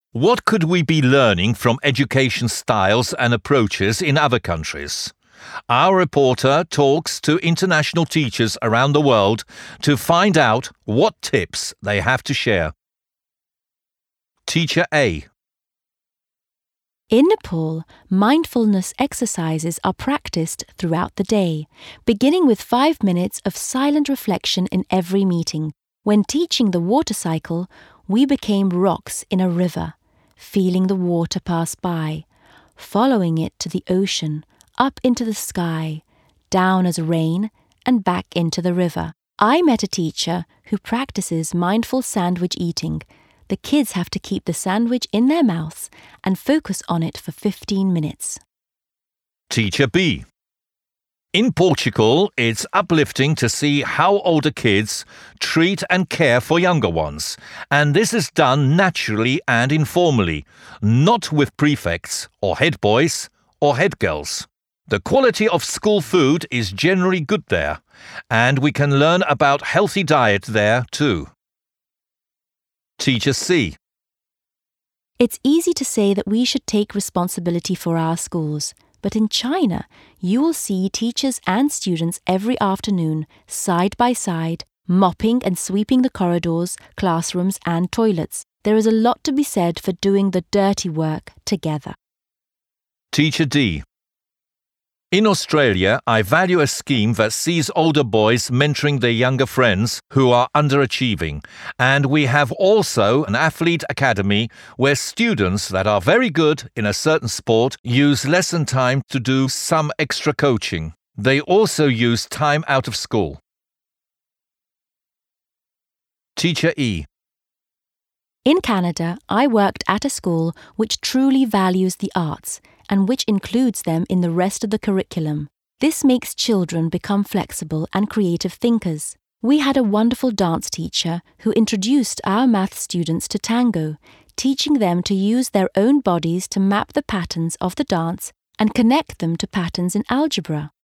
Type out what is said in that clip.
What could we be learning from education styles and approaches in other countries? Our reporter talks to international teachers around the world to find out what tips they have to share. Teacher A. In Nepal, mindfulness exercises are practiced throughout the day, beginning with 5 minutes of silent reflection in every meeting. When teaching the water cycle, we became rocks in a river, feeling the water pass by, following it to the ocean, up into the sky, down as rain, and back into the river. I met a teacher who practices mindful sandwich eating. The kids have to keep the sandwich in their mouths and focus on it for 15 minutes. Teacher B. In Portugal, it's uplifting to see how older kids treat and care for younger ones, and this is done naturally and informally, not with prefects or head boys or head girls. The quality of school food is generally good there, and we can learn about healthy diet there too. Teacher C. It's easy to say that we should take responsibility for our schools, but in China, you will see teachers and students every afternoon, side by side, mopping and sweeping the corridors, classrooms and toilets. There is a lot to be said for doing the dirty work together. Teacher D. In Australia, I value a scheme that sees older boys mentoring their younger friends who are underachieving, and we have also an athlete academy where students that are very good in a certain sport use lesson time to do some extra coaching. They also use time out of school. Teacher E. In Canada, I worked at a school which truly values the arts and which includes them in the rest of the curriculum. This makes children become flexible and creative thinkers. We had a wonderful dance teacher who introduced our math students to tango, teaching them to use their own bodies to map the patterns of the dance and connect them to patterns in algebra.